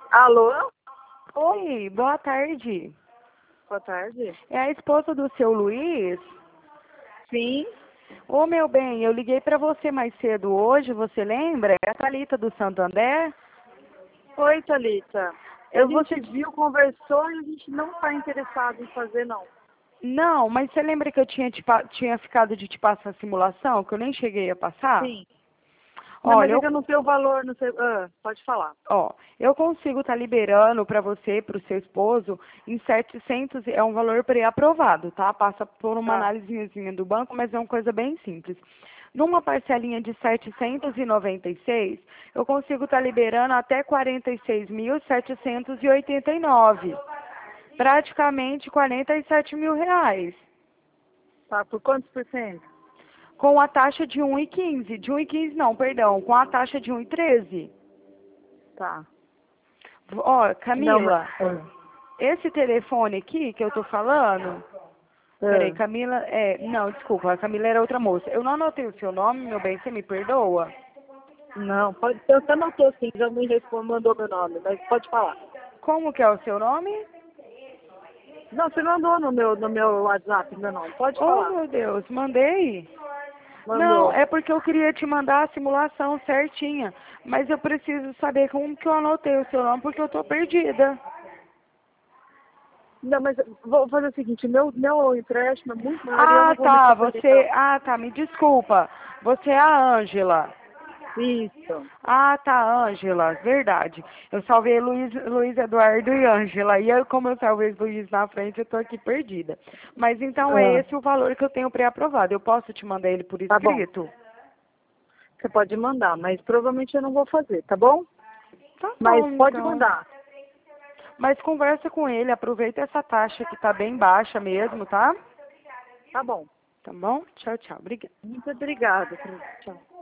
Alô? Oi, boa tarde. Boa tarde. É a esposa do seu Luiz? Sim. Ô, meu bem, eu liguei para você mais cedo hoje, você lembra? É a Thalita do Santander. Oi, Thalita. A Eu vou gente te... viu, conversou e a gente não está interessado em fazer, não. Não, mas você lembra que eu tinha ficado de te passar a simulação, que eu nem cheguei a passar? Sim. Não, mas Olha, é que eu não sei o valor, não sei. Pode falar. eu consigo estar liberando para você, para o seu esposo, em 700, é um valor pré-aprovado, tá? Passa por uma Tá. análisezinha do banco, mas é uma coisa bem simples. Numa parcelinha de 796, eu consigo estar liberando até 46.789, praticamente 47 mil reais, Tá. Por quantos por cento? com a taxa de 1,15, de 1,15 não, perdão, com a taxa de 1,13. Tá. Ó, Não, mas. Camila, esse telefone aqui que eu tô falando, peraí, Camila, não, desculpa, a Camila era outra moça. Eu não anotei o seu nome, meu bem, você me perdoa? Não, pode. Você anotou sim, já me mandou meu nome, mas pode falar. Como que é o seu nome? Não, você mandou no meu WhatsApp, meu nome. Pode Oh, falar. meu Deus, mandei? Não, Mandou. é porque eu queria te mandar a simulação certinha, mas eu preciso saber como que eu anotei o seu nome, porque eu tô perdida. Não, mas vou fazer o seguinte, meu empréstimo é muito maior e eu Ah, não vou tá, mexer com ele, você... não. Ah, tá, me desculpa. Você é a Ângela. Isso. Ah, tá, Ângela, verdade. Eu salvei Luiz Eduardo e Ângela. E eu, como eu salvei Luiz na frente, eu tô aqui perdida. Mas então é Ah, esse o valor que eu tenho pré-aprovado. Eu posso te mandar ele por tá bom. escrito? Você pode mandar, mas provavelmente eu não vou fazer, tá bom? Tá Mas bom, pode então. mandar. Mas conversa com ele, aproveita essa taxa que tá bem baixa mesmo, tá? Tá bom. Tá bom? Tchau, tchau. Obrigada. Muito obrigada. Tchau.